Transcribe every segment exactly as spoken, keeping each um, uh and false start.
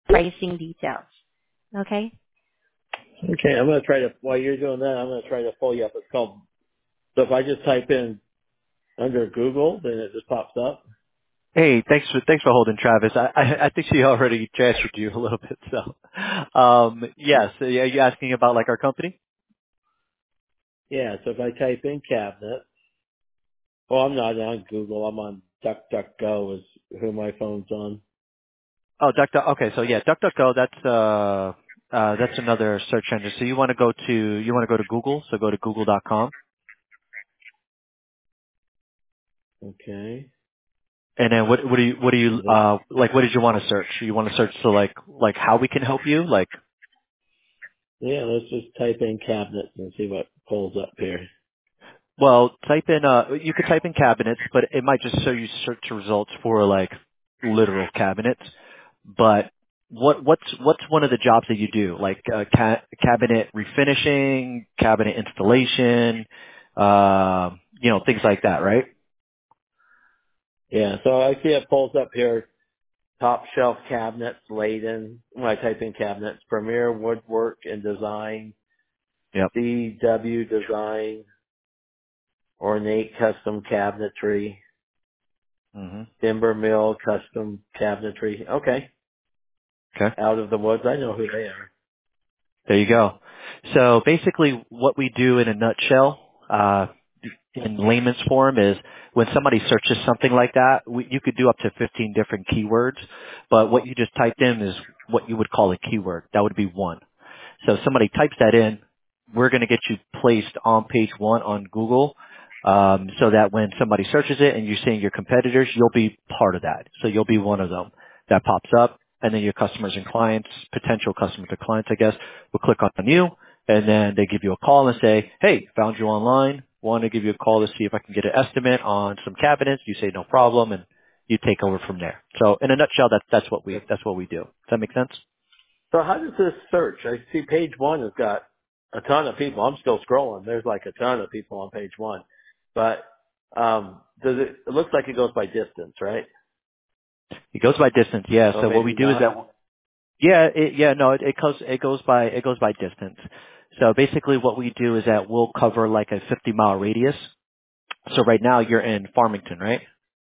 pricing details. Okay? Okay, I'm going to try to, while you're doing that, I'm going to try to pull you up. It's called, so if I just type in under Google, then it just pops up. Hey, thanks for thanks for holding, Travis. I I, I think she already transferred you a little bit. So, um, yes, yeah, are you asking about like our company? Yeah, so if I type in cabinet, well, I'm not on Google. I'm on DuckDuckGo is who my phone's on. Oh, Duck. Duck- Okay, so yeah, DuckDuckGo. That's uh, uh, that's another search engine. So you want to go to you want to go to Google. So go to google dot com, Okay. and then what what do you what do you uh like? What did you want to search? You want to search so like like how we can help you? Like, Yeah, let's just type in cabinets and see what pulls up here. well, type in uh, you could type in cabinets, but it might just show you search results for like literal cabinets. But what what's what's one of the jobs that you do? Like uh, ca- cabinet refinishing, cabinet installation, uh, you know, things like that, right? Yeah, so I see it pulls up here, top shelf cabinets, Layden. When I type in cabinets, Premier Woodwork and Design, Yep. C W Design, Ornate Custom Cabinetry, hmm Timber Mill Custom Cabinetry. Okay. Okay. Out of the Woods, I know who they are. There you go. So basically, what we do in a nutshell, uh, in layman's form, is when somebody searches something like that, we, you could do up to fifteen different keywords, but what you just typed in is what you would call a keyword. That would be one. So if somebody types that in, we're going to get you placed on page one on Google, um, so that when somebody searches it and you're seeing your competitors, you'll be part of that. So you'll be one of them that pops up, and then your customers and clients, potential customers and clients, I guess, will click on you, and then they give you a call and say, "Hey, found you online. Want to give you a call to see if I can get an estimate on some cabinets." You say no problem, and you take over from there. So in a nutshell, that's that's what we that's what we do. Does that make sense? So how does this search? I see page one has got a ton of people. I'm still scrolling. There's like a ton of people on page one. But um does it it looks like it goes by distance, right? It goes by distance, yeah. Or So what we maybe do is not. that, yeah, it, yeah, no, it, it goes, it goes by, it goes by distance. So basically what we do is that we'll cover like a fifty mile radius. So right now you're in Farmington, right?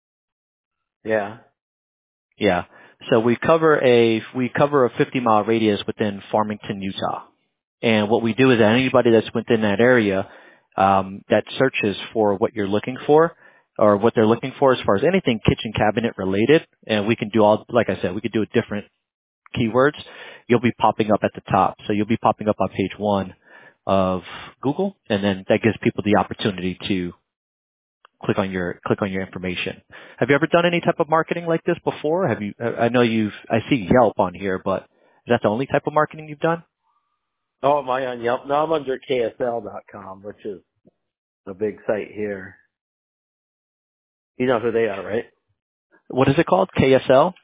Yeah. Yeah. So we cover a, we cover a fifty mile radius within Farmington, Utah. And what we do is that anybody that's within that area, um, that searches for what you're looking for, or what they're looking for as far as anything kitchen cabinet related, and we can do all, like I said, we could do a different keywords, you'll be popping up at the top. So you'll be popping up on page one of Google, and then that gives people the opportunity to click on your click on your information. Have you ever done any type of marketing like this before? Have you? I know you've. I see Yelp on here, but is that the only type of marketing you've done? Oh, am I on Yelp? No, I'm under K S L dot com, which is a big site here. You know who they are, right? What is it called? K S L.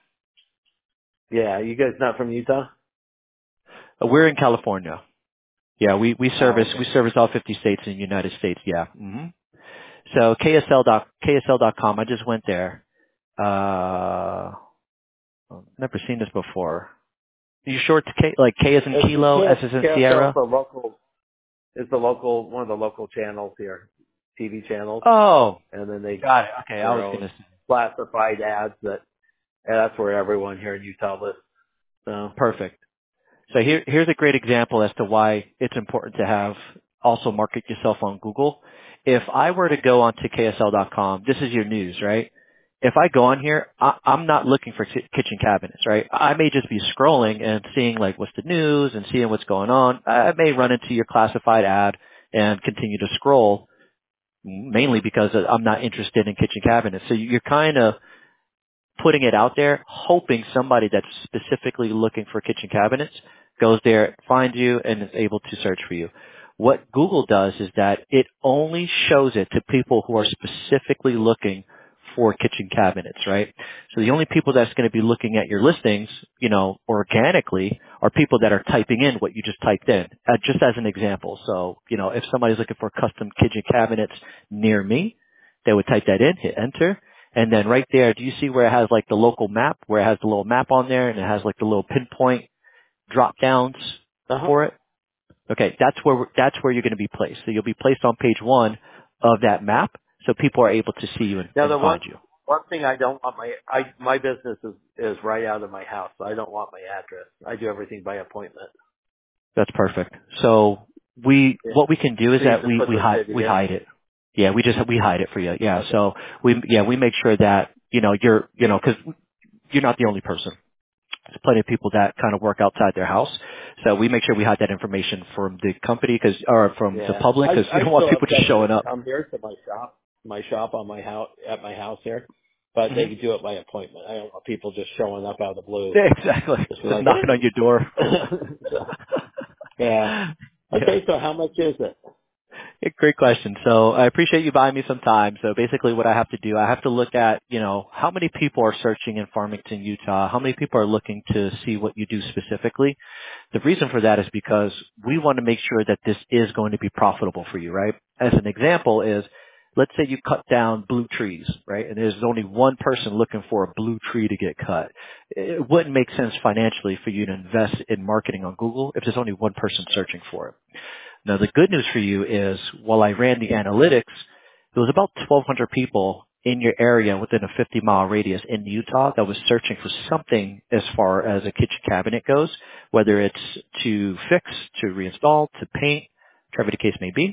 Yeah, you guys not from Utah? Uh, We're in California. Yeah, we we Oh, service okay. we service all fifty states in the United States. Yeah. hmm So K S L dot K S L dot com. I just went there. Uh, never seen this before. Are you sure it's K, like K as in It's Kilo, S as in K S L is Sierra? the local is the local one of the local channels here, T V channels, Oh, and then they got it. Okay, I their was own gonna say. classified ads that and that's where everyone here in Utah lives. So Perfect. So here, here's a great example as to why it's important to have also market yourself on Google. If I were to go onto K S L dot com, this is your news, right? If I go on here, I, I'm not looking for ki- kitchen cabinets, right? I may just be scrolling and seeing like what's the news and seeing what's going on. I may run into your classified ad and continue to scroll, mainly because I'm not interested in kitchen cabinets. So you're kind of putting it out there, hoping somebody that's specifically looking for kitchen cabinets goes there, finds you, and is able to search for you. What Google does is that it only shows it to people who are specifically looking for kitchen cabinets, right? So the only people that's going to be looking at your listings, you know, organically are people that are typing in what you just typed in, uh, just as an example. So, you know, if somebody's looking for custom kitchen cabinets near me, they would type that in, hit enter, And then right there, do you see where it has like the local map, where it has the little map on there and it has like the little pinpoint drop downs Uh-huh. for it? Okay, that's where we're, that's where you're going to be placed. So you'll be placed on page one of that map, so people are able to see you and, Now and the one find you. one thing I don't want my I my business is is right out of my house, so I don't want my address. I do everything by appointment. That's perfect. So we, Yeah. what we can do is So you that just we, put we the hide, city we in. hide it. Yeah, we just, we hide it for you. Yeah. Okay. So we, yeah, we make sure that, you know, you're, you know, cause you're not the only person. There's plenty of people that kind of work outside their house. So we make sure we hide that information from the company cause, or from the Yeah. public I because you I don't want still people have just showing customers up. come here to my shop, my shop on my house at my house here, but hmm they do it by appointment. I don't want people just showing up out of the blue. Yeah, exactly. Just be Just like, knocking on your door. hey. So, yeah. Yeah. Okay, so how much is it? Yeah, great question. So I appreciate you buying me some time. So basically what I have to do, I have to look at, you know, how many people are searching in Farmington, Utah? How many people are looking to see what you do specifically? The reason for that is because we want to make sure that this is going to be profitable for you, right? As an example is, let's say you cut down blue trees, right? And there's only one person looking for a blue tree to get cut. It wouldn't make sense financially for you to invest in marketing on Google if there's only one person searching for it. Now, the good news for you is while I ran the analytics, there was about twelve hundred people in your area within a fifty mile radius in Utah that was searching for something as far as a kitchen cabinet goes, whether it's to fix, to reinstall, to paint, whatever the case may be.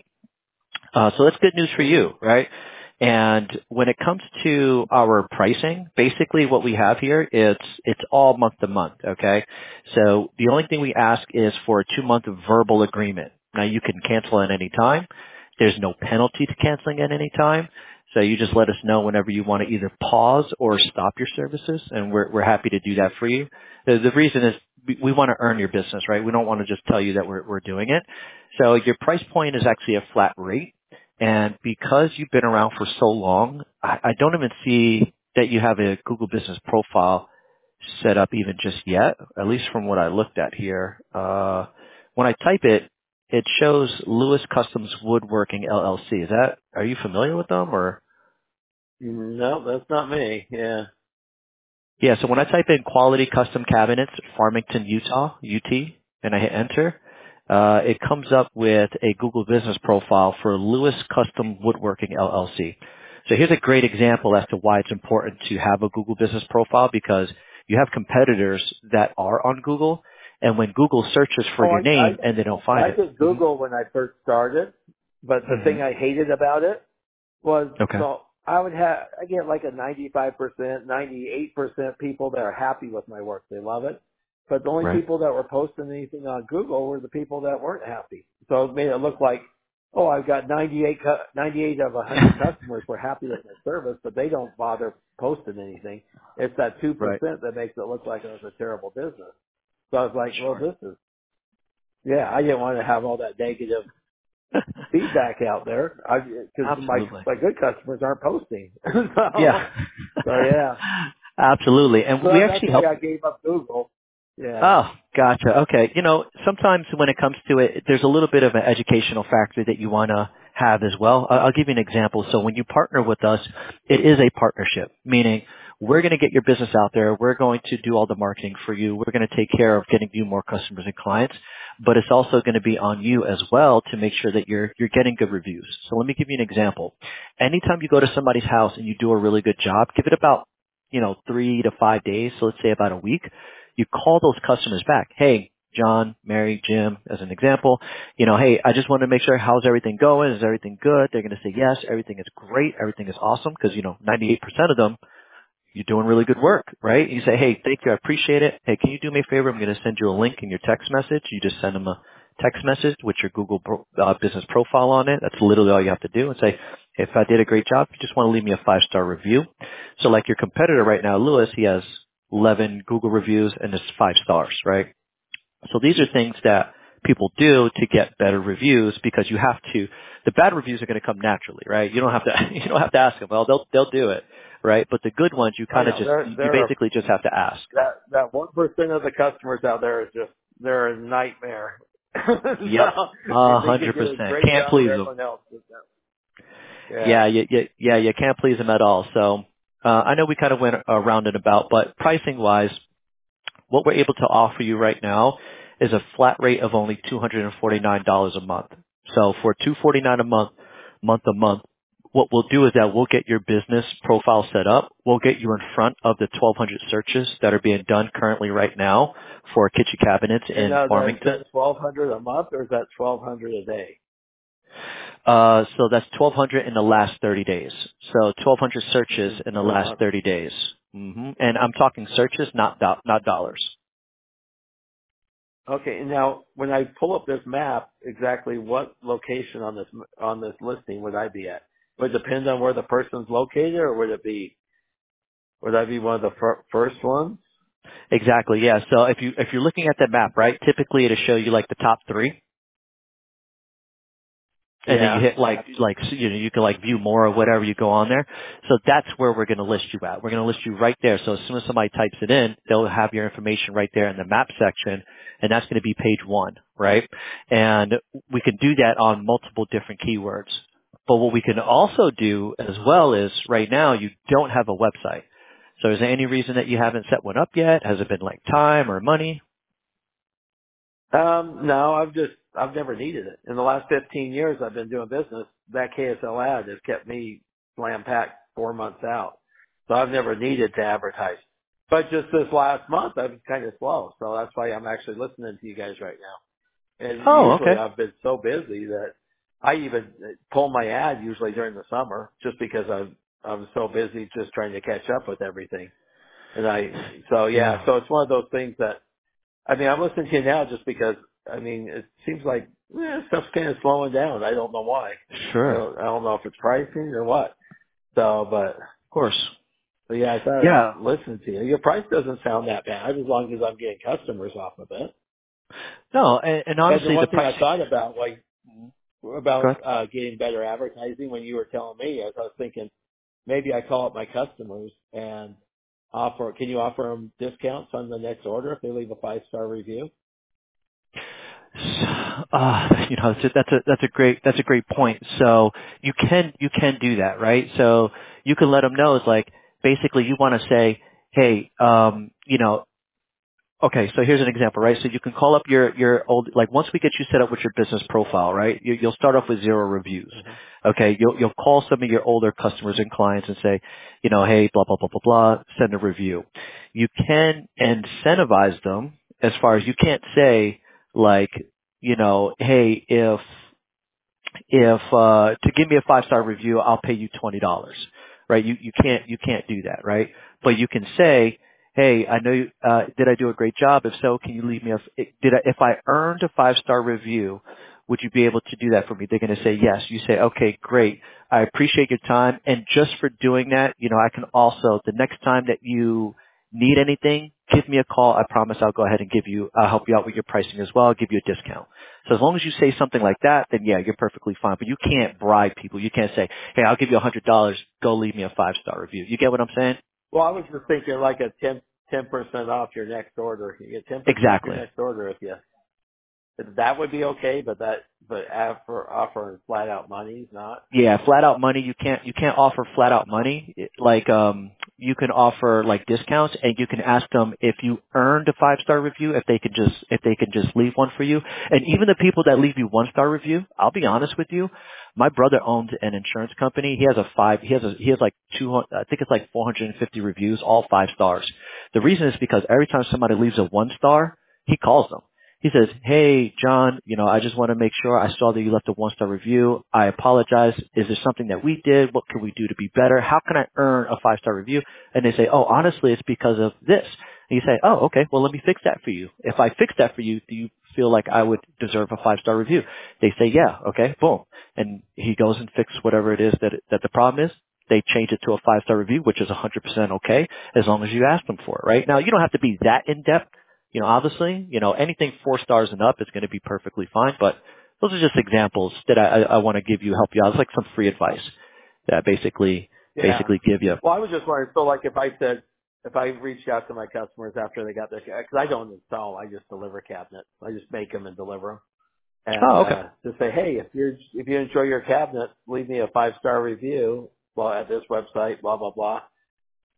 Uh, so that's good news for Mm-hmm. you, right? And when it comes to our pricing, basically what we have here, it's, it's all month to month, okay? So the only thing we ask is for a two month verbal agreement. Now you can cancel at any time. There's no penalty to canceling at any time. So you just let us know whenever you want to either pause or stop your services, and we're, we're happy to do that for you. The, the reason is we, we want to earn your business, right? We don't want to just tell you that we're, we're doing it. So your price point is actually a flat rate. And because you've been around for so long, I, I don't even see that you have a Google Business profile set up even just yet, at least from what I looked at here. Uh, when I type it, it shows Lewis Customs Woodworking L L C. Is that, are you familiar with them or? No, that's not me. Yeah. Yeah, so when I type in quality custom cabinets, Farmington, Utah, U T, and I hit enter, uh, it comes up with a Google business profile for Lewis Custom Woodworking L L C. So here's a great example as to why it's important to have a Google business profile because you have competitors that are on Google, and when Google searches for Oh, your I, I, name and they don't find I it. did hmm Google when I first started, but the hmm thing I hated about it was, Okay. so I would have, I get like a ninety-five percent, ninety-eight percent people that are happy with my work. They love it. But the only Right. people that were posting anything on Google were the people that weren't happy. So it made it look like, oh, I've got ninety-eight, cu- ninety-eight of one hundred customers were happy with my service, but they don't bother posting anything. It's that Right. two percent that makes it look like it was a terrible business. So I was like, well, Sure. this is, yeah, I didn't want to have all that negative feedback out there because my Absolutely. my good customers aren't posting. so Yeah. so yeah, Absolutely. And so we that, that's actually why help. I gave up Google. Yeah. Oh, gotcha. Okay. You know, sometimes when it comes to it, there's a little bit of an educational factor that you want to have as well. I- I'll give you an example. So when you partner with us, it is a partnership, meaning we're going to get your business out there. We're going to do all the marketing for you. We're going to take care of getting you more customers and clients, but it's also going to be on you as well to make sure that you're, you're getting good reviews. So let me give you an example. Anytime you go to somebody's house and you do a really good job, give it about, you know, three to five days. So let's say about a week. You call those customers back. Hey, John, Mary, Jim, as an example, you know, hey, I just want to make sure how's everything going? Is everything good? They're going to say yes, everything is great, everything is awesome because, you know, ninety-eight percent of them, you're doing really good work, right? You say, hey, thank you, I appreciate it. Hey, can you do me a favor? I'm going to send you a link in your text message. You just send them a text message with your Google pro- uh, business profile on it. That's literally all you have to do and say, if I did a great job, you just want to leave me a five-star review. So like your competitor right now, Lewis, he has eleven Google reviews and it's five stars, right? So these are things that people do to get better reviews because you have to, the bad reviews are going to come naturally, right? You don't have to, you don't have to ask them. Well, they'll, they'll do it, right? But the good ones, you I kind of know just, there you there are basically just have to ask. that that one percent of the customers out there is just they're a nightmare. Yep. so A you think you hundred did a percent. great Can't job, but please them. everyone else does that. Yeah. Yeah, you, you, yeah, you can't please them at all. So, Uh, I know we kind of went around and about, but pricing wise, what we're able to offer you right now is a flat rate of only two hundred forty-nine dollars a month. So for two hundred forty-nine dollars a month, month to month, what we'll do is that we'll get your business profile set up. We'll get you in front of the twelve hundred searches that are being done currently right now for kitchen cabinets And in uh, that, is Farmington. that twelve hundred a month or is that twelve hundred a day? Uh, so that's twelve hundred in the last thirty days. So twelve hundred searches Mm, in the per last month. thirty days. hmm And I'm talking searches, not do- not dollars. Okay. And now, when I pull up this map, exactly what location on this on this listing would I be at? Would it depend on where the person's located, or would it be would I be one of the fir- first ones? Exactly. Yeah. So if you if you're looking at that map, right, typically it'll show you like the top three, and then you Yeah. hit like like you know you can like view more or whatever you go on there. So that's where we're going to list you at. We're going to list you right there. So as soon as somebody types it in, they'll have your information right there in the map section, and that's going to be page one, right? And we can do that on multiple different keywords. But what we can also do as well is right now you don't have a website. So is there any reason that you haven't set one up yet? Has it been like time or money? Um, no, I've just I've never needed it. In the last fifteen years I've been doing business, that K S L ad has kept me slam packed four months out. So I've never needed to advertise. But just this last month I've been kind of slow. So that's why I'm actually listening to you guys right now. And Oh, usually okay. I've been so busy that I even pull my ad usually during the summer just because I'm I'm so busy just trying to catch up with everything. And I so Yeah. yeah, so it's one of those things that I mean, I'm listening to you now just because, I mean, it seems like eh, stuff's kind of slowing down. I don't know why. I Sure. don't, I don't know if it's pricing or what. So, but, Of course. but yeah, I thought I'd Yeah. listen to you. Your price doesn't sound that bad as long as I'm getting customers off of it. No, and, and And the honestly, the one thing I pricing. thought about, like, Go about ahead. uh, getting better advertising when you were telling me, as I was thinking, maybe I call up my customers and offer, can you offer them discounts on the next order if they leave a five-star review? Uh, you know, that's a, that's a that's a great that's a great point. So you can you can do that, right? So you can let them know it's like basically you want to say, hey, um, you know, okay, so here's an example, right? So you can call up your, your old, like once we get you set up with your business profile, right? You, you'll start off with zero reviews. hmm Okay, you'll, you'll call some of your older customers and clients and say, you know, hey, blah, blah, blah, blah, blah, send a review. You can incentivize them as far as you can't say like, you know, hey, if if uh to give me a five star review I'll pay you twenty dollars, right? you you can't you can't do that, right? But you can say, hey, I know you, uh did I do a great job? If so, can you leave me a did I if I earned a five star review, would you be able to do that for me? They're going to say yes. You say, okay, great, I appreciate your time, and just for doing that, you know, I can also, the next time that you need anything, give me a call. I promise I'll go ahead and give you I'll help you out with your pricing as well. I'll give you a discount. So as long as you say something like that, then yeah, you're perfectly fine. But you can't bribe people. You can't say, hey, I'll give you a hundred dollars. Go leave me a five star review. You get what I'm saying? Well, I was just thinking like a ten ten percent off your next order. You get ten percent off your Exactly. next order if you, that would be okay, but that, but after offering flat out money is not. Yeah, flat out money. You can't you can't offer flat out money. Like um, you can offer like discounts, and you can ask them if you earned a five star review, if they could just if they could just leave one for you. And even the people that leave you one star review, I'll be honest with you. My brother owns an insurance company. He has a five. He has a he has like two hundred. I think it's like four hundred and fifty reviews, all five stars. The reason is because every time somebody leaves a one star, he calls them. He says, hey, John, you know, I just want to make sure I saw that you left a one-star review. I apologize. Is there something that we did? What can we do to be better? How can I earn a five-star review? And they say, oh, honestly, it's because of this. And you say, oh, okay, well, let me fix that for you. If I fix that for you, do you feel like I would deserve a five-star review? They say, yeah, okay, boom. And he goes and fixes whatever it is that, that the problem is. They change it to a five-star review, which is one hundred percent okay, as long as you ask them for it, right? Now, you don't have to be that in-depth. You know, obviously, you know, anything four stars and up is going to be perfectly fine, but those are just examples that I, I, I want to give you, help you out. It's like some free advice that I basically, Yeah. basically give you. Well, I was just wondering, so like if I said, if I reached out to my customers after they got their, because I don't install, I just deliver cabinets. I just make them and deliver them. And, Oh, okay. uh, to say, hey, if you're, if you enjoy your cabinet, leave me a five star review, well, at this website, blah, blah, blah.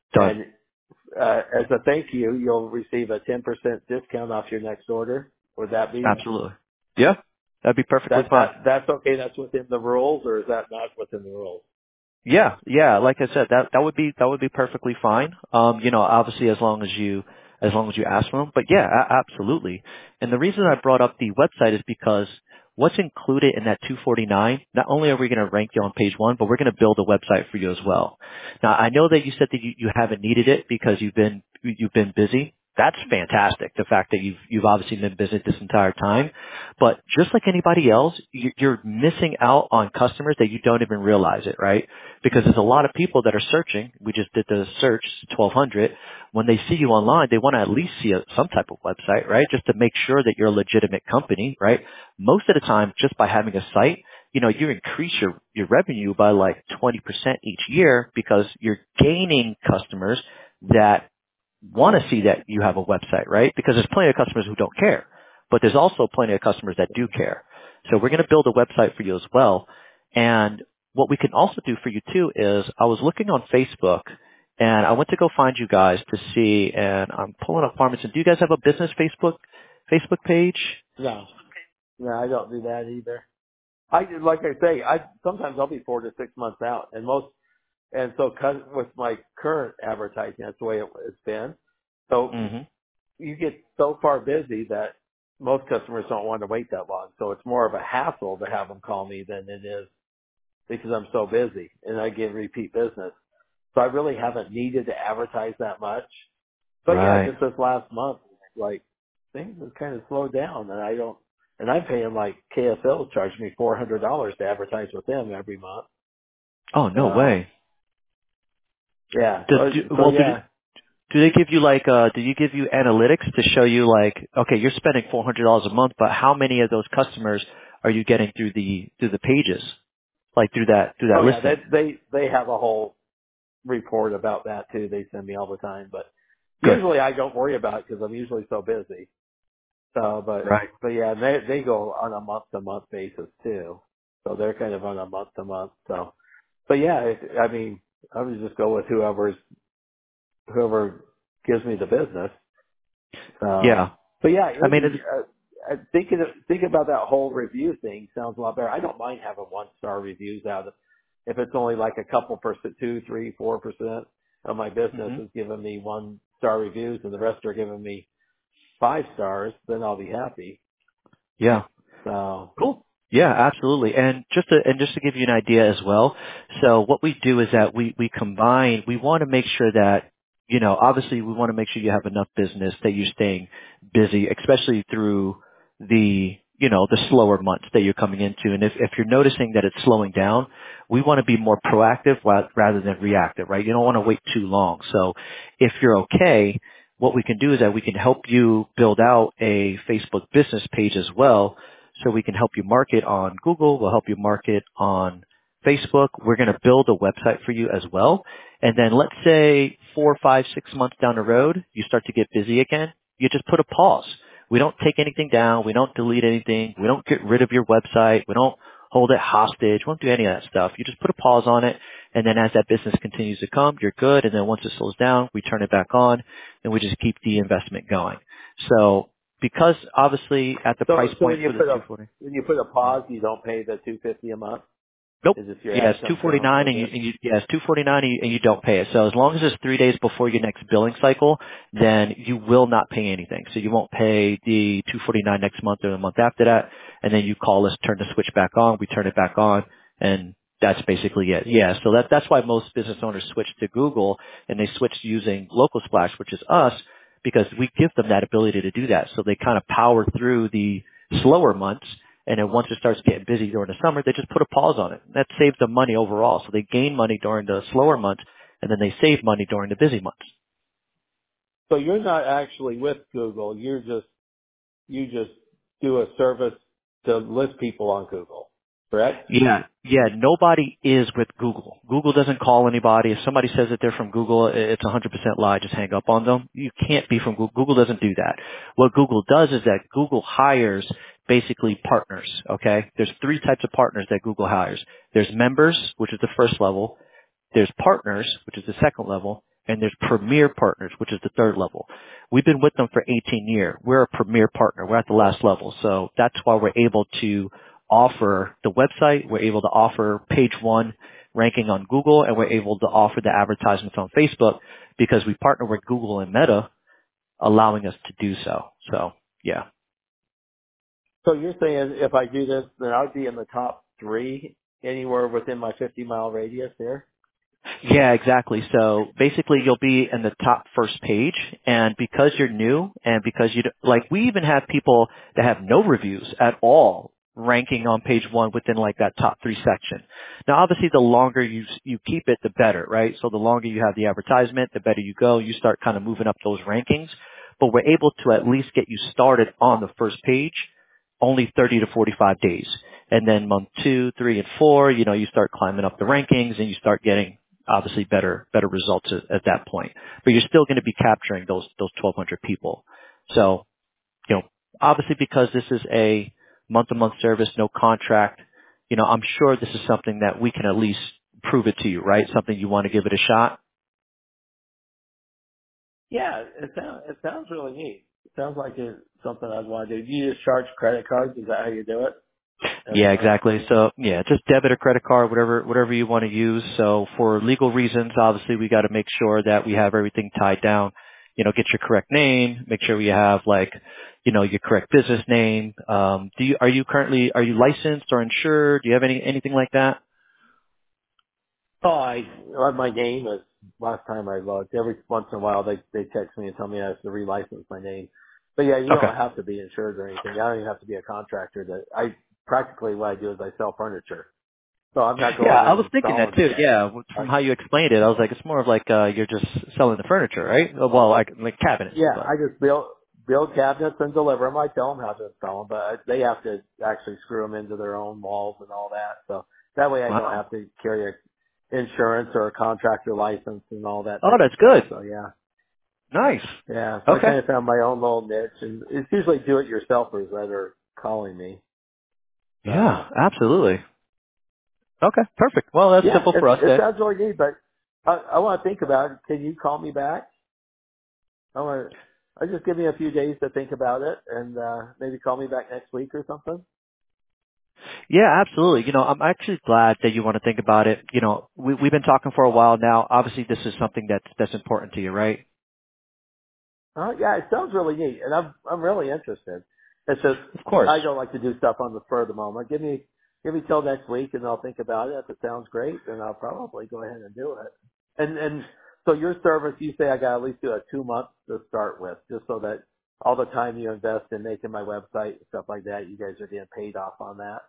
Done. And uh, as a thank you, you'll receive a ten percent discount off your next order. Would that be Absolutely. Yeah, that'd be perfectly that fine. that that's okay? That's within the rules, or is that not within the rules? Yeah, yeah. Like I said, that that would be that would be perfectly fine. Um, you know, obviously as long as you as long as you ask for them. But yeah, a- absolutely. And the reason I brought up the website is because what's included in that two forty-nine. Not only are we going to rank you on page one, but we're going to build a website for you as well. Now, I know that you said that you, you haven't needed it because you've been you've been busy. That's fantastic. The fact that you've you've obviously been busy this entire time. But just like anybody else, you- you're missing out on customers that you don't even realize it, right? Because there's a lot of people that are searching. We just did the search, twelve hundred. When they see you online, they want to at least see a, some type of website, right? Just to make sure that you're a legitimate company, right? Most of the time, just by having a site, you know, you increase your, your revenue by like twenty percent each year because you're gaining customers that want to see that you have a website, right? Because there's plenty of customers who don't care, but there's also plenty of customers that do care. So we're going to build a website for you as well. And what we can also do for you too is I was looking on Facebook and I went to go find you guys to see, and I'm pulling up Farmington. Do you guys have a business Facebook, Facebook page? No, no, I don't do that either. I like I say, I sometimes I'll be four to six months out, and most and so 'cause with my current advertising, that's the way it, it's been. So hmm you get so far busy that most customers don't want to wait that long. So it's more of a hassle to have them call me than it is because I'm so busy and I get repeat business. So I really haven't needed to advertise that much. But yeah, Right. just this last month, like things have kind of slowed down, and I don't. And I'm paying like K S L charged me four hundred dollars to advertise with them every month. Oh, no So way. yeah, Does, so do, so well, do, yeah. do they give you like, uh, do you give you analytics to show you like, okay, you're spending four hundred dollars a month, but how many of those customers are you getting through the, through the pages? Like through that, through that Oh yeah, they listing? they they have a whole report about that too. They send me all the time, but Good. usually I don't worry about it because I'm usually so busy. So, but Right. but yeah, they they go on a month to month basis too. So they're kind of on a month to month. So, but yeah, it, I mean, I would just go with whoever's whoever gives me the business. So, Yeah. but yeah, I mean, Andy, it's, uh, uh, thinking of, think about that whole review thing sounds a lot better. I don't mind having one star reviews out of if it's only like a couple percent, two, three, four percent of my business hmm is giving me one star reviews and the rest are giving me five stars, then I'll be happy. yeah. So, Cool. Yeah, absolutely. And just to and just to give you an idea as well, so what we do is that we we combine. We want to make sure that you know, obviously, we want to make sure you have enough business that you're staying busy, especially through the you know the slower months that you're coming into. And if if you're noticing that it's slowing down, we want to be more proactive ra- rather than reactive, right? You don't want to wait too long. So if you're okay, what we can do is that we can help you build out a Facebook business page as well so we can help you market on Google. We'll help you market on Facebook. We're going to build a website for you as well. And then let's say four, five, six months down the road, you start to get busy again. You just put a pause. We don't take anything down. We don't delete anything. We don't get rid of your website. We don't hold it hostage. We won't do any of that stuff. You just put a pause on it. And then as that business continues to come, you're good. And then once it slows down, we turn it back on and we just keep the investment going. So because obviously at the price so, so when point you for the put a, two forty. when you put a Mhm. pause, you don't pay the two fifty a month? Nope. Is if your Yeah, ad it's two comes forty down nine, a and you, bit? and you yeah, it's two forty nine, and you, and you don't pay it. So as long as it's three days before your next billing cycle, then you will not pay anything. So you won't pay the two forty nine next month or the month after that, and then you call us, turn the switch back on, we turn it back on, and that's basically it. Yeah, so that that's why most business owners switch to Google and they switch to using Local Splash, which is us, because we give them that ability to do that. So they kind of power through the slower months. And then once it starts getting busy during the summer, they just put a pause on it. That saves them money overall. So they gain money during the slower months, and then they save money during the busy months. So you're not actually with Google. You're just, you just do a service to list people on Google, correct? Yeah, yeah. Nobody is with Google. Google doesn't call anybody. If somebody says that they're from Google, it's a hundred percent lie. Just hang up on them. You can't be from Google. Google doesn't do that. What Google does is that Google hires basically partners. Okay, there's three types of partners that Google hires. There's members, which is the first level. There's partners, which is the second level, and there's premier partners, which is the third level. We've been with them for eighteen years. We're a premier partner. We're at the last level. So that's why we're able to offer the website. We're able to offer page one ranking on Google, and we're able to offer the advertisements on Facebook because we partner with Google and Meta, allowing us to do so. So, yeah. So you're saying if I do this, then I'd be in the top three anywhere within my fifty mile radius there? Yeah, exactly. So basically you'll be in the top first page, and because you're new and because you, like we even have people that have no reviews at all ranking on page one within like that top three section. Now obviously the longer you, you keep it, the better, right? So the longer you have the advertisement, the better you go. You start kind of moving up those rankings, but we're able to at least get you started on the first page only thirty to forty-five days. And then month two, three, and four, you know, you start climbing up the rankings and you start getting obviously better better results at, at that point. But you're still going to be capturing those those twelve hundred people. So, you know, obviously because this is a month-to-month service, no contract, you know, I'm sure this is something that we can at least prove it to you, right? Something you want to give it a shot. Yeah, it sounds it sounds really neat. It sounds like it's something I'd want to do. Do you just charge credit cards? Is that how you do it? Yeah, Every month? exactly. So yeah, just debit or credit card, whatever whatever you want to use. So for legal reasons, obviously we got to make sure that we have everything tied down. You know, get your correct name, make sure we have like, you know, your correct business name. Um, do you are you currently are you licensed or insured? Do you have any anything like that? Oh, I uh, my name is last time I looked. Every once in a while they they text me and tell me I have to relicense my name. But yeah, you Okay. don't have to be insured or anything. I don't even have to be a contractor. That I practically what I do is I sell furniture. So I'm not Yeah, going I and was thinking that installing too. stuff. Yeah, I, from how you explained it, I was like, it's more of like uh you're just selling the furniture, right? Well, like like cabinets, yeah, but I just build build cabinets and deliver them. I tell them how to install them, but they have to actually screw them into their own walls and all that. So that way I don't wow. have to carry a insurance or a contractor license and all that Oh, type of that's stuff. good. So yeah. Nice. Yeah, so I Okay. kind of found my own little niche, and it's usually do-it-yourselfers that are calling me. So Yeah, absolutely. Okay, perfect. Well, that's yeah, simple it, for us it then. sounds really neat, but I, I want to think about it. Can you call me back? I want to. I just give me a few days to think about it, and uh maybe call me back next week or something. Yeah, absolutely. You know, I'm actually glad that you want to think about it. You know, we, we've been talking for a while now. Obviously, this is something that's that's important to you, right? Uh, yeah, it sounds really neat, and I'm I'm really interested. It's just Of course. I don't like to do stuff on the spur of the moment. Give me give me till next week, and I'll think about it. If it sounds great, then I'll probably go ahead and do it. And and so your service, you say I got to at least do a two months to start with, just so that all the time you invest in making my website and stuff like that, you guys are getting paid off on that.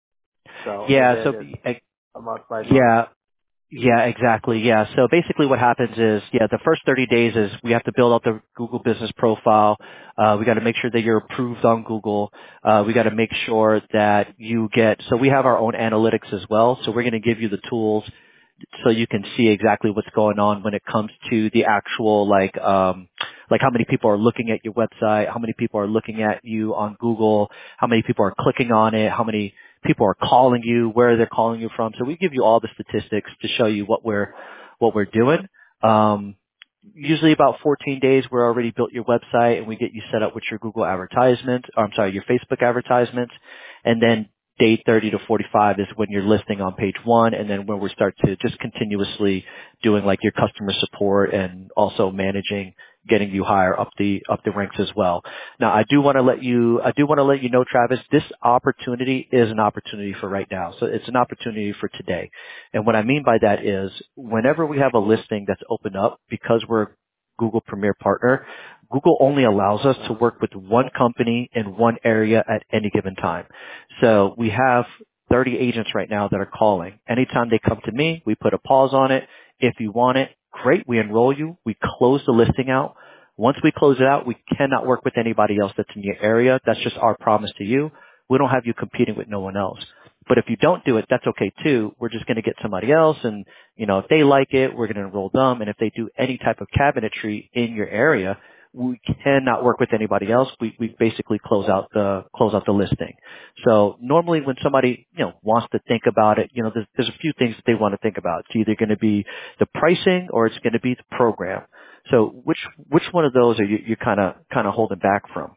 So and Yeah. then So, it's uh, a month by month. yeah. Yeah, exactly. Yeah. So basically what happens is, yeah, the first thirty days is we have to build out the Google business profile. Uh, we got to make sure that you're approved on Google. Uh, we got to make sure that you get, so we have our own analytics as well. So we're going to give you the tools so you can see exactly what's going on when it comes to the actual like um like how many people are looking at your website, how many people are looking at you on Google, how many people are clicking on it, how many people are calling you, where they're calling you from. So we give you all the statistics to show you what we're what we're doing. Um usually about fourteen days we're already built your website and we get you set up with your Google advertisement, or I'm sorry, your Facebook advertisements. And then day thirty to forty-five is when you're listing on page one, and then when we start to just continuously doing like your customer support and also managing getting you higher up the up the ranks as well. Now I do want to let you I do want to let you know, Travis, this opportunity is an opportunity for right now. So it's an opportunity for today. And what I mean by that is whenever we have a listing that's open up, because we're Google Premier Partner, Google only allows us to Uh-huh. work with one company in one area at any given time. So we have thirty agents right now that are calling. Anytime they come to me, we put a pause on it. If you want it, great, we enroll you. We close the listing out. Once we close it out, we cannot work with anybody else that's in your area. That's just our promise to you. We don't have you competing with no one else. But if you don't do it, that's okay too. We're just going to get somebody else, and you know, if they like it, we're going to enroll them. And if they do any type of cabinetry in your area, we cannot work with anybody else. We, we basically close out the, close out the listing. So normally when somebody, you know, wants to think about it, you know, there's, there's a few things that they want to think about. It's either going to be the pricing or it's going to be the program. So which, which one of those are you, you kind of, kind of holding back from?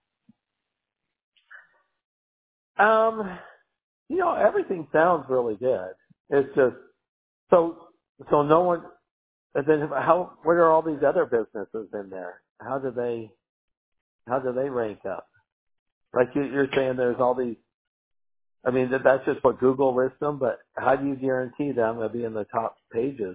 Um, you know, everything sounds really good. It's just so so no one. And then how? What are all these other businesses in there? How do they? How do they rank up? Like you, you're saying, there's all these. I mean, that that's just what Google lists them. But how do you guarantee them they'll be in the top pages?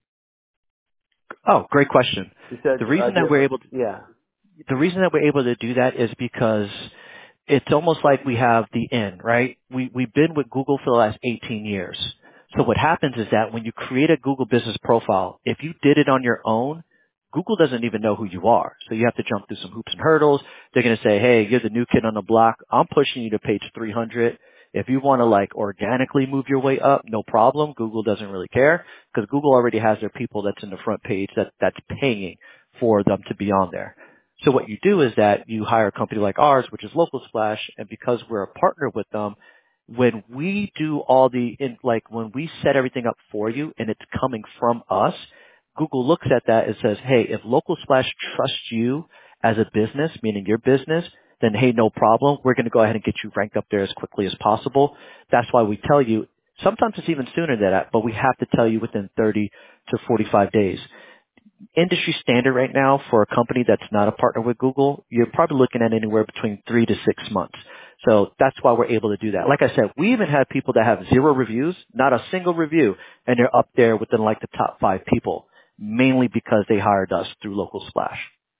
Oh, great question. You said The uh, reason that we're different. able to, Yeah. the reason that we're able to do that is because it's almost like we have the in, right? We, we've been with Google for the last eighteen years. So what happens is that when you create a Google business profile, if you did it on your own, Google doesn't even know who you are. So you have to jump through some hoops and hurdles. They're going to say, hey, you're the new kid on the block. I'm pushing you to page three hundred. If you want to like organically move your way up, no problem. Google doesn't really care because Google already has their people that's in the front page that, that's paying for them to be on there. So what you do is that you hire a company like ours, which is Local Splash, and because we're a partner with them, when we do all the, in, like when we set everything up for you and it's coming from us, Google looks at that and says, hey, if Local Splash trusts you as a business, meaning your business, then hey, no problem. We're going to go ahead and get you ranked up there as quickly as possible. That's why we tell you, sometimes it's even sooner than that, but we have to tell you within thirty to forty-five days. Industry standard right now for a company that's not a partner with Google, you're probably looking at anywhere between three to six months. So that's why we're able to do that. Like I said, we even have people that have zero reviews, not a single review, and they're up there within like the top five people, mainly because they hired us through Local Splash.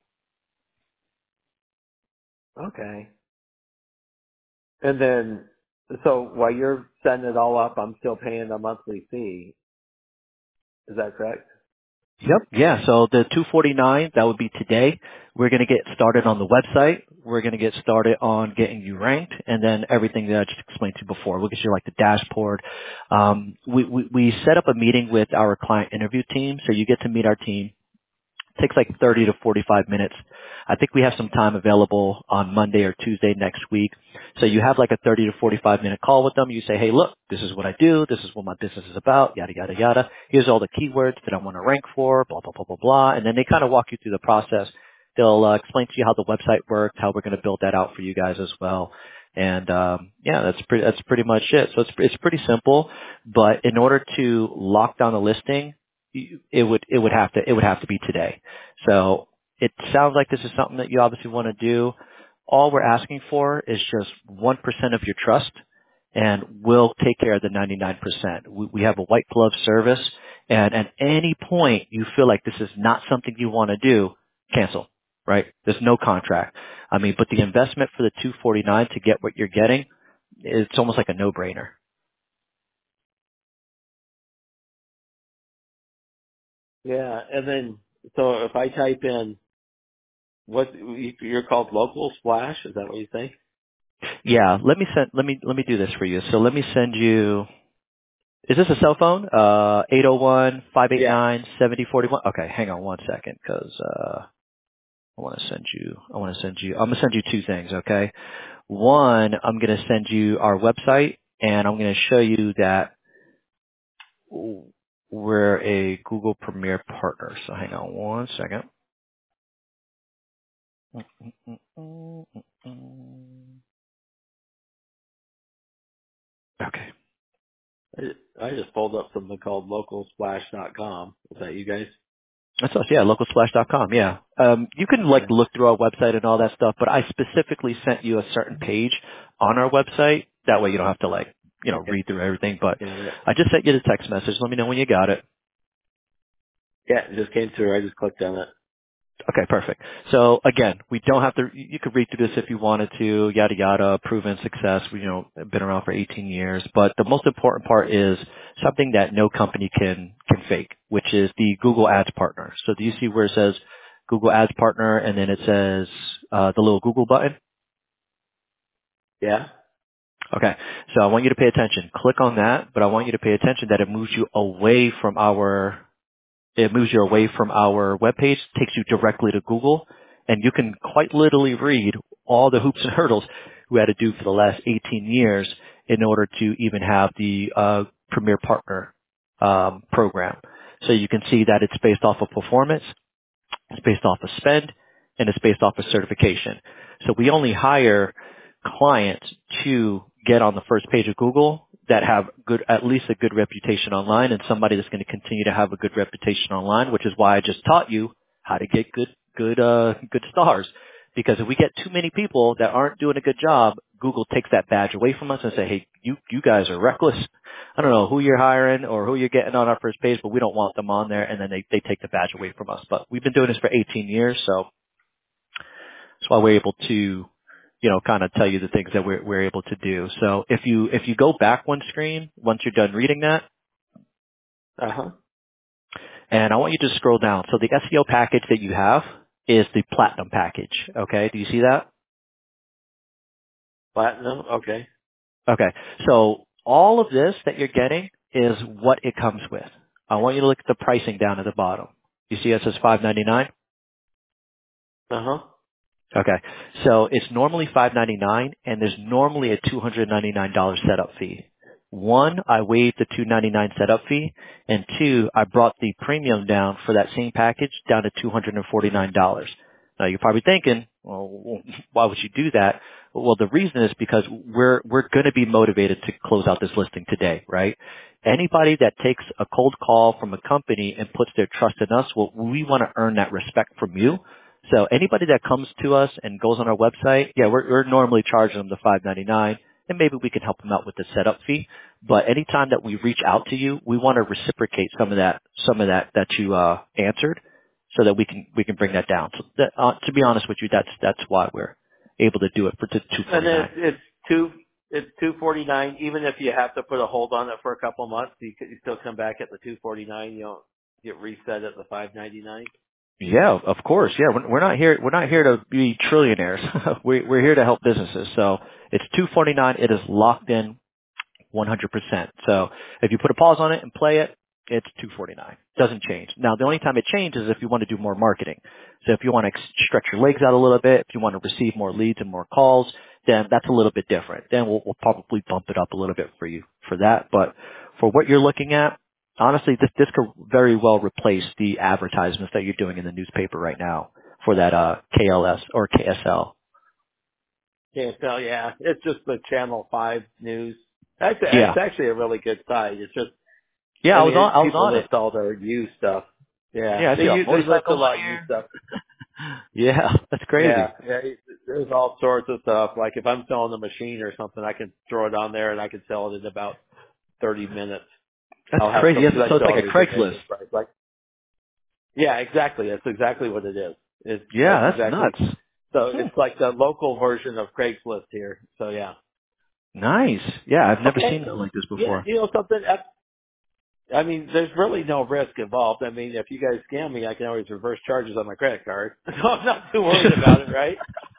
Okay. And then, so while you're setting it all up, I'm still paying a monthly fee. Is that correct? Yep. Yeah. So the two forty-nine, that would be today. We're going to get started on the website. We're going to get started on getting you ranked, and then everything that I just explained to you before. We'll get you like the dashboard. Um, we, we, we set up a meeting with our client interview team, so you get to meet our team. Takes like thirty to forty-five minutes. I think we have some time available on Monday or Tuesday next week. So you have like a thirty to forty-five minute call with them. You say, hey, look, this is what I do. This is what my business is about, yada, yada, yada. Here's all the keywords that I want to rank for, blah, blah, blah, blah, blah. And then they kind of walk you through the process. They'll uh, explain to you how the website works, how we're going to build that out for you guys as well. And um, yeah, that's pretty, that's pretty much it. So it's, it's pretty simple. But in order to lock down a listing, it would it would have to it would have to be today. So it sounds like this is something that you obviously want to do. All we're asking for is just one percent of your trust, and we'll take care of the ninety-nine percent. We, we have a white glove service, and at any point you feel like this is not something you want to do, cancel. Right? There's no contract. I mean, but the investment for the two forty-nine to get what you're getting, it's almost like a no-brainer. Yeah. And then, so if I type in what you're called Local Splash, is that what you think? Yeah, let me send let me let me do this for you. So let me send you. Is this a cell phone? Uh, eight zero one, five eight Yeah. nine, seven zero four one. Okay, hang on one second, because uh, I want to send you. I want to send you. I'm gonna send you two things. Okay, one, I'm gonna send you our website, and I'm gonna show you that we're a Google Premier partner. So hang on one second. Okay. I I just pulled up something called local splash dot com. Is that you guys? That's us, yeah, local splash dot com, yeah. Um, you can like Okay. look through our website and all that stuff, but I specifically sent you a certain page on our website. That way you don't have to like, you know, Okay. read through everything, but Got it. I just sent you the text message. Let me know when you got it. Yeah, it just came through. I just clicked on it. Okay, perfect. So again, we don't have to, you could read through this if you wanted to, yada yada, proven success. We, you know, been around for eighteen years, but the most important part is something that no company can, can fake, which is the Google Ads partner. So do you see where it says Google Ads partner and then it says, uh, the little Google button? Yeah. Okay. So I want you to pay attention. Click on that, but I want you to pay attention that it moves you away from our, it moves you away from our webpage, takes you directly to Google. And you can quite literally read all the hoops and hurdles we had to do for the last eighteen years in order to even have the uh, Premier Partner um, program. So you can see that it's based off of performance, it's based off of spend, and it's based off of certification. So we only hire clients to get on the first page of Google that have good, at least a good reputation online, and somebody that's going to continue to have a good reputation online, which is why I just taught you how to get good, good, uh, good stars. Because if we get too many people that aren't doing a good job, Google takes that badge away from us and say, hey, you, you guys are reckless. I don't know who you're hiring or who you're getting on our first page, but we don't want them on there, and then they, they take the badge away from us. But we've been doing this for eighteen years, so that's why we're able to, you know, kind of tell you the things that we're, we're able to do. So if you, if you go back one screen, once you're done reading that, Uh huh. and I want you to scroll down. So the S E O package that you have is the Platinum package. Okay. Do you see that? Platinum. Okay. Okay. So all of this that you're getting is what it comes with. I want you to look at the pricing down at the bottom. You see it says five ninety-nine? Uh huh. Okay. So it's normally five ninety-nine, and there's normally a two hundred ninety-nine dollars setup fee. One, I waived the two ninety-nine setup fee, and two, I brought the premium down for that same package down to two hundred forty-nine dollars. Now you're probably thinking, well, why would you do that? Well, the reason is because we're we're going to be motivated to close out this listing today, right? Anybody that takes a cold call from a company and puts their trust in us, well, we want to earn that respect from you. So anybody that comes to us and goes on our website, yeah, we're, we're normally charging them the five ninety-nine, and maybe we can help them out with the setup fee. But anytime that we reach out to you, we want to reciprocate some of that, some of that that you uh, answered, so that we can we can bring that down. So that, uh, to be honest with you, that's that's why we're able to do it for two And then it's, forty-nine. it's two. It's two forty nine. Even if you have to put a hold on it for a couple months, you, c- you still come back at the two forty nine. You don't get reset at the five ninety nine. Yeah, of course. Yeah, we're we're not here. We're not here to be trillionaires. we, we're here to help businesses. So it's two forty-nine. It is locked in one hundred percent. So if you put a pause on it and play it, it's two forty-nine. Doesn't change. Now, the only time it changes is if you want to do more marketing. So if you want to ex- stretch your legs out a little bit, if you want to receive more leads and more calls, then that's a little bit different. Then we'll, we'll probably bump it up a little bit for you for that. But for what you're looking at, honestly, this, this could very well replace the advertisements that you're doing in the newspaper right now for that uh, K L S or K S L. Can't tell. Yeah, it's just the Channel Five news. That's Yeah. it's actually a really good site. It's just, Yeah, I I mean, was on, it, I was people on it. list all their used stuff. Yeah, Yeah, I they see a use, they list a motorcycle on lot of used here. stuff. Yeah, that's crazy. Yeah, yeah, there's all sorts of stuff. Like if I'm selling a machine or something, I can throw it on there and I can sell it in about thirty minutes. That's I'll have crazy. some, Yes, cause so I it's like sell a everything Craigslist. regular price. Like, yeah, exactly. That's exactly what it is. It's, that's Yeah, that's exactly, nuts. so Hmm. it's like the local version of Craigslist here. So yeah. Nice. Yeah, I've never Okay. seen it like this Yeah, before. you know something? I mean, there's really no risk involved. I mean, if you guys scam me, I can always reverse charges on my credit card. So I'm not too worried about it, right?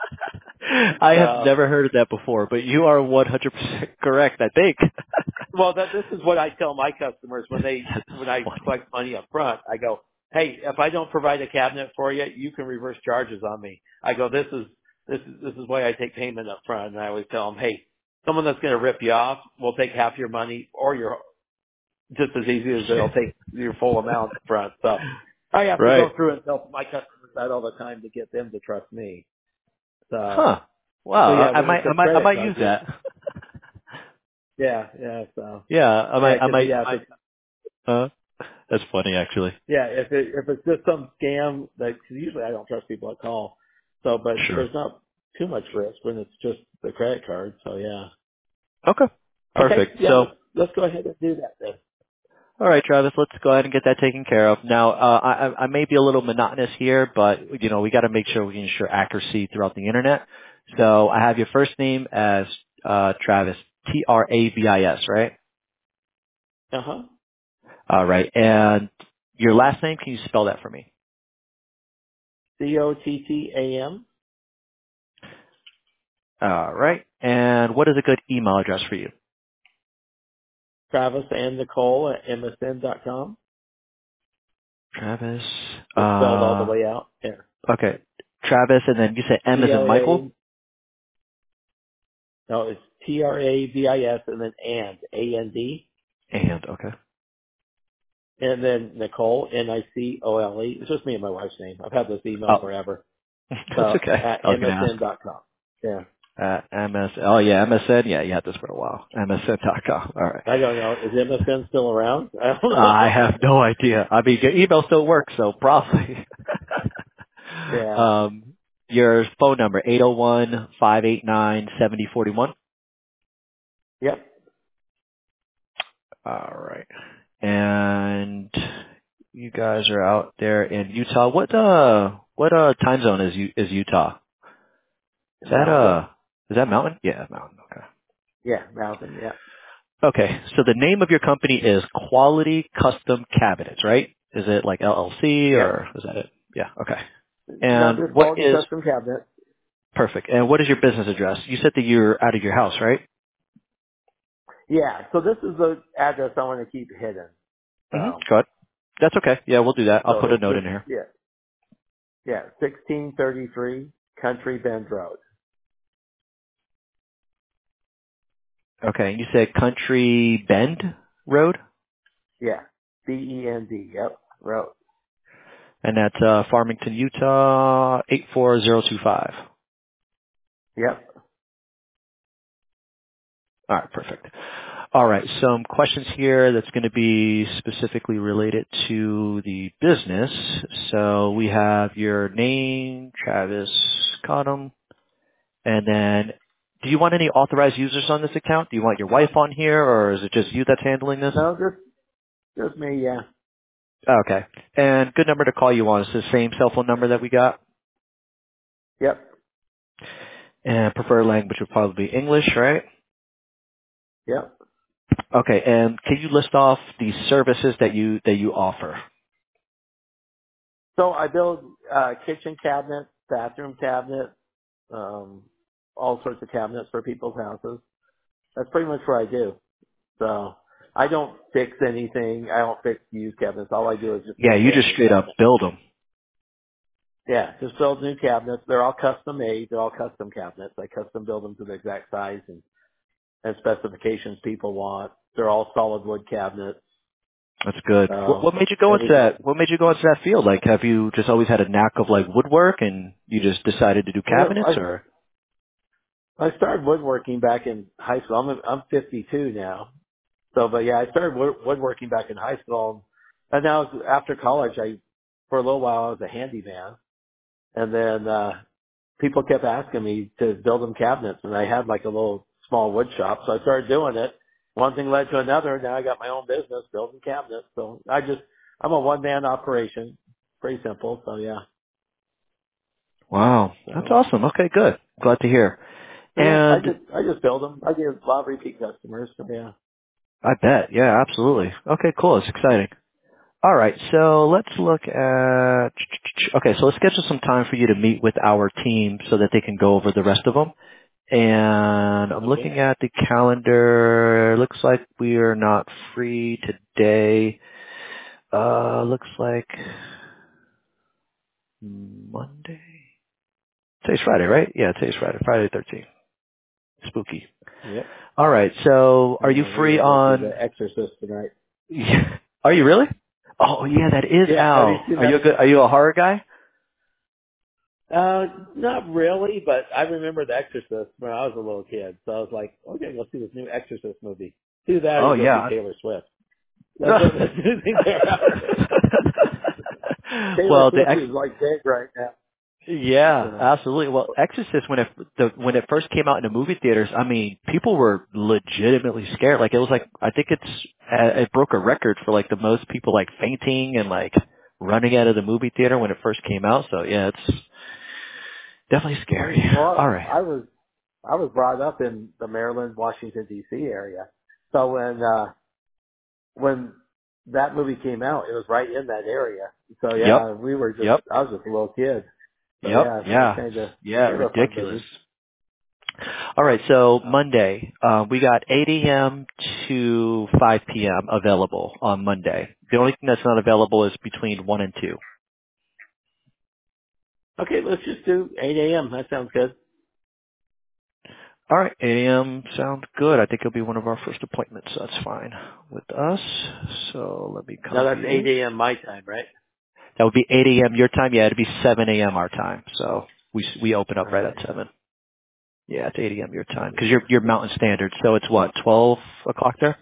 I have So, never heard of that before, but you are one hundred percent correct, I think. well, that this is what I tell my customers when they That's when I funny. collect money up front. I go, hey, if I don't provide a cabinet for you, you can reverse charges on me. I go, this is this is this is why I take payment up front, and I always tell them, hey, someone that's going to rip you off will take half your money or your just as easy as they'll take your full amount up front. So I have to Right. go through and tell my customers that all the time to get them to trust me. So, Huh. so Wow. yeah, I, I when might, it's I a might, I credit might card, use just, that. yeah, yeah, so, Yeah, I yeah, might, I cause might, yeah, I if might. it's, Uh, that's funny, actually. yeah, if it, if it's just some scam, like, cause usually I don't trust people at call. So, but Sure. there's not too much risk when it's just the credit card. So yeah. Okay. Okay. Perfect. Yeah, So, let's, let's go ahead and do that then. all right, Travis, let's go ahead and get that taken care of. Now, uh, I, I I may be a little monotonous here, but, you know, we got to make sure we ensure accuracy throughout the internet. So I have your first name as uh, Travis, T R A V I S, right? Uh huh. All right. And your last name, can you spell that for me? C O T T A M, All right. And what is a good email address for you? Travis and Nicole at M S N dot com. Travis, It's spelled all the uh, way out. Yeah. okay. Travis, and then you said M as V in L Michael? A. No, it's T R A V I S and then and, A N D. And, okay. And then Nicole, N I C O L E. It's just me and my wife's name. I've had this email Oh, forever. that's So okay. at I was M going S to ask. N dot com. Yeah. Uh, M S, oh yeah, M S N, yeah, you had this for a while. M S N dot com, alright. I don't know. Is M S N still around? I don't I know. have no idea. I mean, your email still works, so probably. Yeah. um, your phone number, eight oh one, five eight nine, seven oh four one. Yep. Alright. And you guys are out there in Utah. What, uh, what, uh, time zone is, U- is Utah? Is that, Mountain. uh, is that mountain? Yeah, mountain, okay. Yeah, Mountain. Yeah. Okay, so the name of your company is Quality Custom Cabinets, right? Is it like L L C Yep. or is that it? Yeah, okay. No, And just what quality is, custom cabinet. perfect, and what is your business address? You said that you're out of your house, right? Yeah. So this is the address I want to keep hidden. Mm-hmm, So, good. That's okay. Yeah, we'll do that. I'll so put a it's note in just, here. yeah. Yeah. sixteen thirty-three Country Bend Road. Okay, and you said Country Bend Road, Yeah. B E N D. Yep. Road. and that's uh, Farmington, Utah, eight four zero two five. Yep. All right, perfect. All right, some questions here that's going to be specifically related to the business. So we have your name, Travis Cottom, and then do you want any authorized users on this account? Do you want your wife on here, or is it just you that's handling this? No, just, just me. Yeah. Okay. And good number to call you on is the same cell phone number that we got? Yep. And preferred language would probably be English, right? Yep. Okay, and can you list off the services that you that you offer? So I build uh, kitchen cabinets, bathroom cabinets, um, all sorts of cabinets for people's houses. That's pretty much what I do. So I don't fix anything. I don't fix used cabinets. All I do is just Yeah, build you brand just new straight up cabinets. build them. Yeah, just build new cabinets. They're all custom made. They're all custom cabinets. I custom build them to the exact size and, and specifications people want. They're all solid wood cabinets. That's good. What, Um, what made you go into everything. that? What made you go into that field? Like, have you just always had a knack of like woodwork, and you just decided to do Well, cabinets, I or? I started woodworking back in high school. I'm I'm fifty-two now. So, but yeah, I started wood- woodworking back in high school, and now after college, I for a little while I was a handyman, and then uh people kept asking me to build them cabinets, and I had like a little small wood shop, so I started doing it. One thing led to another. Now I got my own business building cabinets. So I just I'm a one man operation, pretty simple. So yeah, Wow, that's so awesome. Okay, good. Glad to hear. yeah, I And just I just build them. I get a lot of repeat customers. So yeah. I bet, yeah, absolutely. Okay, cool. It's exciting. All right, so let's look at. Okay, so let's schedule some time for you to meet with our team so that they can go over the rest of them. And I'm Okay. looking at the calendar. Looks like we are not free today. Uh, looks like Monday. Today's Friday, right? Yeah, today's Friday. Friday the thirteenth. Spooky. Yep. All right. So, are you Yeah, we're free gonna go see on? The Exorcist tonight. Are you really? Oh, yeah, that is Yeah, have you Al. seen Are you a that? good? Are you a horror guy? Uh, not really, but I remember The Exorcist when I was a little kid. So I was like, okay, go see this new Exorcist movie. Do that or Oh, you go see yeah. Taylor Swift. That's what that's the two things there are. Taylor Well, the Swift ex. is like big right now. Yeah, So, absolutely. Well, Exorcist when it the when it first came out in the movie theaters, I mean, people were legitimately scared. Like it was like I think it's uh, it broke a record for like the most people like fainting and like running out of the movie theater when it first came out. So yeah, it's definitely scary. All well, right. I was I was brought up in the Maryland, Washington D C area. So when uh when that movie came out, it was right in that area. So Yep. yeah, we were just Yep. I was just a little kid. So Yep. yeah, it was Yeah. kind of Yeah. kind of a fun Ridiculous. movie. All right. So Monday, uh, we got eight a.m. to five p.m. available on Monday. The only thing that's not available is between one and two. Okay, let's just do eight a.m. That sounds good. All right, eight a.m. sounds good. I think it'll be one of our first appointments. So that's fine with us. So let me No, copy that's eight you. a.m. my time, right? That would be eight a.m. your time. Yeah, it'd be seven a.m. our time. So we we open up All right right. at seven. Yeah, it's eight a.m. your time because you're you're Mountain Standard. So it's what twelve o'clock there.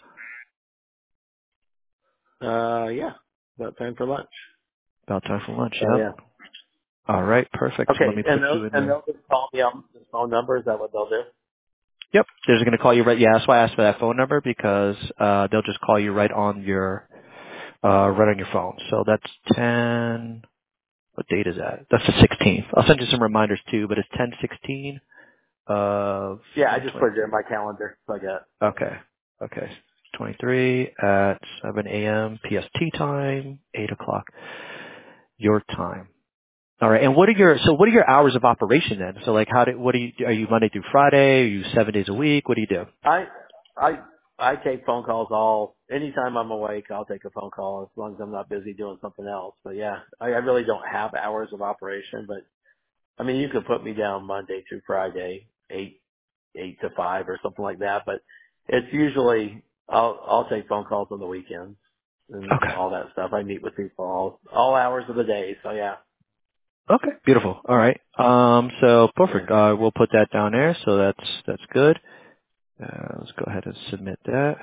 Uh, yeah. About time for lunch. About time for lunch. Oh Yep. yeah. All right, perfect. So let Okay, me put and they'll you in and there. they'll just call me on this phone number. Is that what they'll do? Yep, they're just going to call you right. Yeah, that's why I asked for that phone number because uh they'll just call you right on your uh right on your phone. So that's ten. What date is that? That's the sixteenth. I'll send you some reminders too, but it's ten sixteen of Yeah, I twenty just put it in twenty-three. my calendar. So I got. Okay. Okay. twenty-three at seven a.m. P S T time, eight o'clock your time. All right. And what are your so what are your hours of operation then? So like how do what do you are you Monday through Friday? Are you seven days a week? What do you do? I I I take phone calls all anytime I'm awake. I'll take a phone call as long as I'm not busy doing something else. But yeah, I, I really don't have hours of operation. But I mean, you could put me down Monday through Friday, eight eight to five or something like that. But it's usually I'll I'll take phone calls on the weekends and Okay. all that stuff. I meet with people all all hours of the day. So yeah, Okay. Beautiful. All right. Um so yeah. perfect. Uh we'll put that down there. So that's that's good. Uh, let's go ahead and submit that.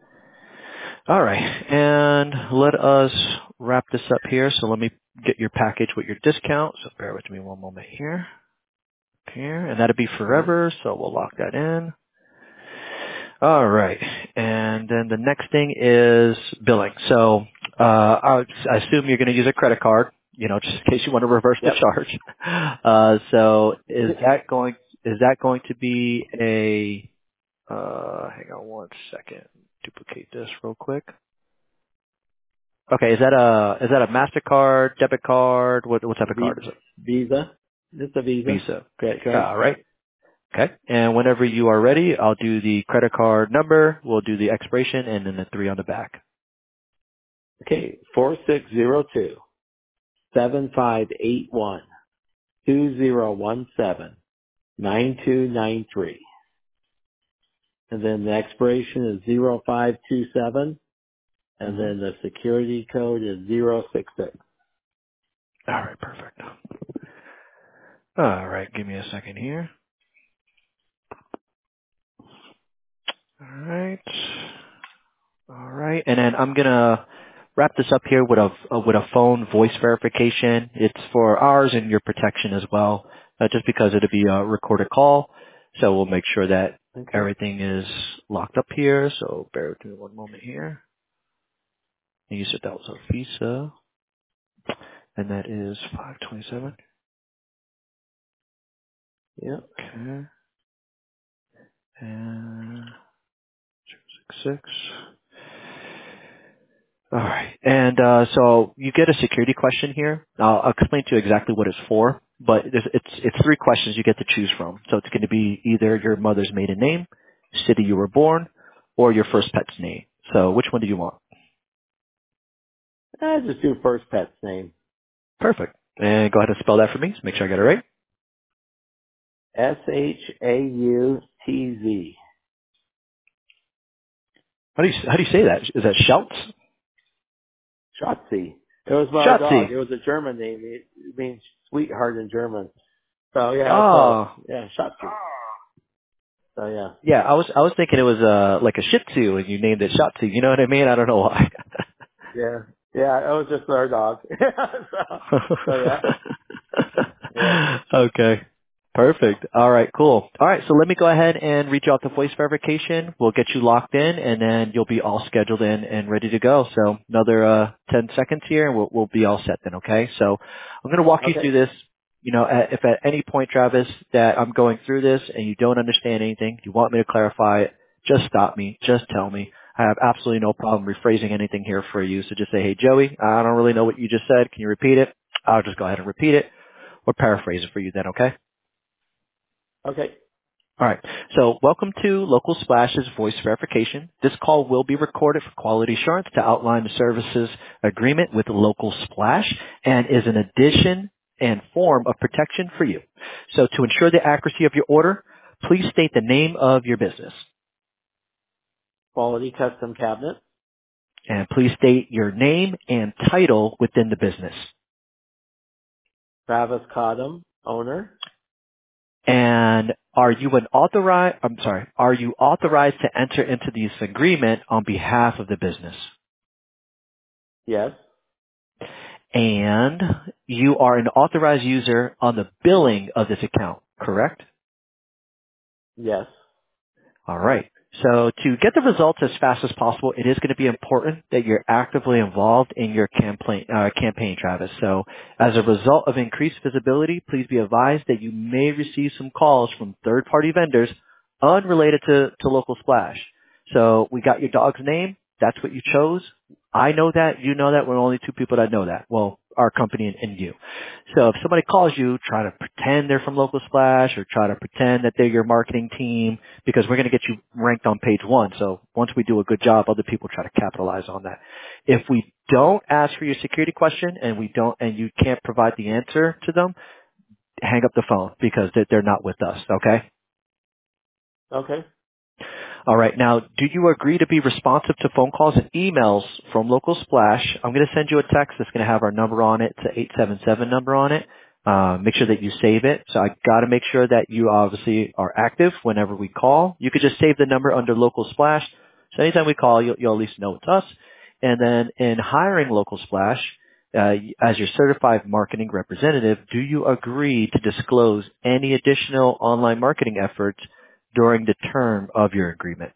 All right. And let us wrap this up here. So let me get your package with your discount. So bear with me one moment here. Here. And that'll be hmm forever. So we'll lock that in. All right. And then the next thing is billing. So uh, I I assume you're going to use a credit card, you know, just in case you want to reverse the Yep. charge. Uh, so is that going is that going to be a uh, hang on one second. Duplicate this real quick. Okay, is that a is that a Mastercard, debit card? What what type of card V- is it? Visa, just a Visa Visa. credit card. All right. Okay. And whenever you are ready, I'll do the credit card number. We'll do the expiration and then the three on the back. Okay, four six zero two seven five eight one two zero one seven nine two nine three, and then the expiration is zero five two seven, and Mm-hmm. then the security code is zero six six. All right. Perfect. All right. Give me a second here. All right. All right, and then I'm gonna wrap this up here with a uh, with a phone voice verification. It's for ours and your protection as well, uh, just because it'll be a recorded call. So we'll make sure that Okay. everything is locked up here. So bear with me one moment here. And you said that was a Visa, and that is five twenty-seven. Yeah. Okay, and two six six. All right. And uh, so you get a security question here. I'll, I'll explain to you exactly what it's for, but there's, it's it's three questions you get to choose from. So it's going to be either your mother's maiden name, city you were born, or your first pet's name. So which one do you want? I just do first pet's name. Perfect. And go ahead and spell that for me. So make sure I got it right. S H A U T Z. How do you how do you say that? Is that Schultz? Shotzi. It was my dog. Shotzi. It was a German name. It means sweetheart in German. So yeah, it's close. Oh, Yeah, Shotzi. So yeah. yeah. I was I was thinking it was uh like a Shih Tzu, and you named it Shotzi. You know what I mean? I don't know why. Yeah. Yeah, it was just our dog. so, so yeah. Yeah. Okay. Perfect. All right, cool. All right, so let me go ahead and reach out to voice verification. We'll get you locked in, and then you'll be all scheduled in and ready to go. So another uh, ten seconds here, and we'll, we'll be all set then, okay? So I'm going to walk you through Okay. this. You know, at, if at any point, Travis, that I'm going through this and you don't understand anything, you want me to clarify it, just stop me. Just tell me. I have absolutely no problem rephrasing anything here for you. So just say, hey, Joey, I don't really know what you just said. Can you repeat it? I'll just go ahead and repeat it or paraphrase it for you then, okay? Okay. All right. So welcome to Local Splash's voice verification. This call will be recorded for quality assurance to outline the services agreement with Local Splash and is an addition and form of protection for you. So to ensure the accuracy of your order, please state the name of your business. Quality Custom Cabinet. And please state your name and title within the business. Travis Cottom, owner. And are you an authorized, I'm sorry, are you authorized to enter into this agreement on behalf of the business? Yes. And you are an authorized user on the billing of this account, correct? Yes. All right. So to get the results as fast as possible, it is going to be important that you're actively involved in your campaign, uh, campaign, Travis. So as a result of increased visibility, please be advised that you may receive some calls from third-party vendors unrelated to, to Local Splash. So we got your dog's name. That's what you chose. I know that. You know that. We're only two people that know that. Well, our company and, and you. So if somebody calls you, try to pretend they're from Local Splash or try to pretend that they're your marketing team, because we're going to get you ranked on page one. So once we do a good job, other people try to capitalize on that. If we don't ask for your security question and we don't, and you can't provide the answer to them, hang up the phone because they're, they're not with us. Okay. Okay. All right. Now, do you agree to be responsive to phone calls and emails from Local Splash? I'm going to send you a text that's going to have our number on it. It's an eight seven seven number on it. Uh, make sure that you save it. So I got to make sure that you obviously are active whenever we call. You could just save the number under Local Splash. So anytime we call, you'll, you'll at least know it's us. And then in hiring Local Splash, uh, as your certified marketing representative, do you agree to disclose any additional online marketing efforts during the term of your agreement?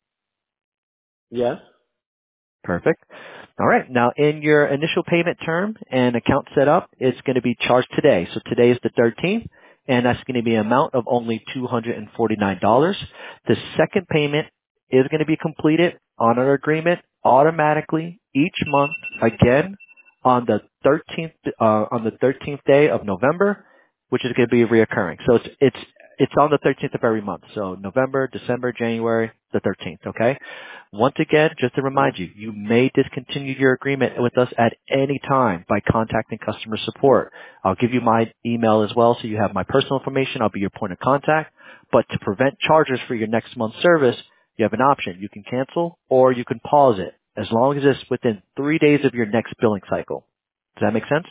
Yes. Perfect. All right. Now, in your initial payment term and account setup, it's going to be charged today. So today is the thirteenth, and that's going to be an amount of only two hundred forty-nine dollars. The second payment is going to be completed on our agreement automatically each month, again, on the thirteenth, uh, on the thirteenth day of November, which is going to be reoccurring. So it's, it's, it's on the thirteenth of every month. So November, December, January, the thirteenth, okay? Once again, just to remind you, you may discontinue your agreement with us at any time by contacting customer support. I'll give you my email as well so you have my personal information. I'll be your point of contact. But to prevent charges for your next month's service, you have an option. You can cancel or you can pause it as long as it's within three days of your next billing cycle. Does that make sense?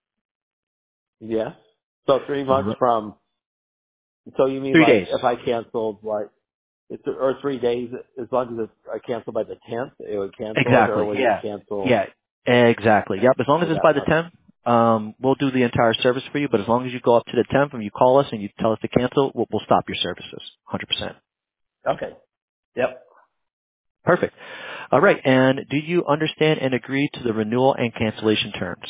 Yes. So three months Mhm. from, so you mean Three like days. if I canceled like, it's, or three days, as long as it's, I cancel by the tenth, it would cancel it, or Exactly. would it Yeah. cancel Yeah. Exactly. Yep. As long as it's without? by the tenth, um, we'll do the entire service for you. But as long as you go up to the tenth and you call us and you tell us to cancel, we'll, we'll stop your services. one hundred percent. Okay. Yep. Perfect. All right. And do you understand and agree to the renewal and cancellation terms?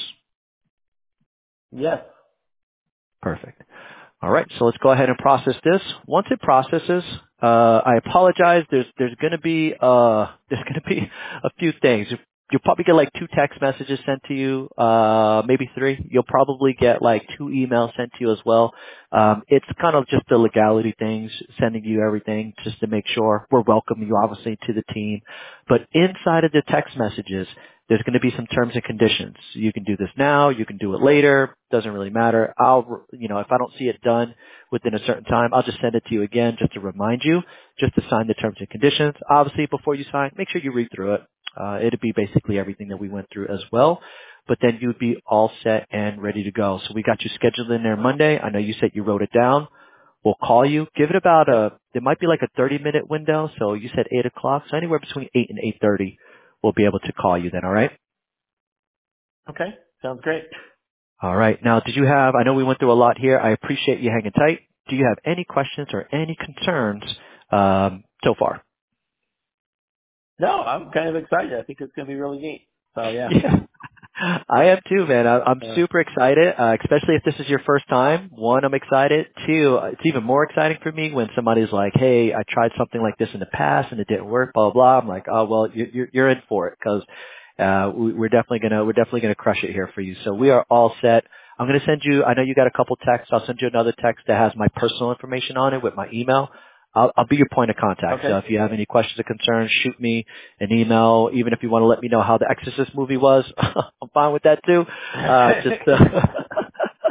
Yes. Perfect. All right, so let's go ahead and process this. Once it processes, uh, I apologize. There's there's going to be uh, there's going to be a few things. You'll probably get like two text messages sent to you, uh, maybe three. You'll probably get like two emails sent to you as well. Um, it's kind of just the legality things, sending you everything just to make sure we're welcoming you obviously to the team. But inside of the text messages, there's going to be some terms and conditions. You can do this now, you can do it later, doesn't really matter. I'll, you know, if I don't see it done within a certain time, I'll just send it to you again just to remind you, just to sign the terms and conditions. Obviously, before you sign, make sure you read through it. Uh, it'd be basically everything that we went through as well. But then you'd be all set and ready to go. So we got you scheduled in there Monday. I know you said you wrote it down. We'll call you. Give it about Yep. a, there might be like a thirty minute window. So you said eight o'clock. So anywhere between eight and eight thirty, we'll be able to call you then, all right? Okay. Sounds great. All right. Now, did you have, I know we went through a lot here. I appreciate you hanging tight. Do you have any questions or any concerns um, so far? No, I'm kind of excited. I think it's going to be really neat. So yeah. Yeah. I am too, man. I, I'm Uh, super excited, uh, especially if this is your first time. One, I'm excited. Two, it's even more exciting for me when somebody's like, hey, I tried something like this in the past and it didn't work, blah, blah, blah. I'm like, oh, well, you, you're, you're in for it because uh, we, we're definitely going to, we're definitely going to crush it here for you. So we are all set. I'm going to send you, I know you got a couple texts. I'll send you another text that has my personal information on it with my email. I'll, I'll be your point of contact. So okay. if you have any questions or concerns, shoot me an email. Even if you want to let me know how the Exorcist movie was, I'm fine with that too. Uh, just, uh,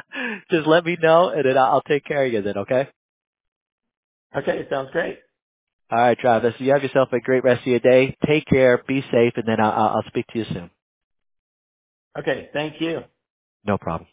Just let me know, and then I'll I'll take care of you then, okay? Okay, sounds great. All right, Travis. You have yourself a great rest of your day. Take care. Be safe, and then I'll, I'll I'll speak to you soon. Okay, thank you. No problem.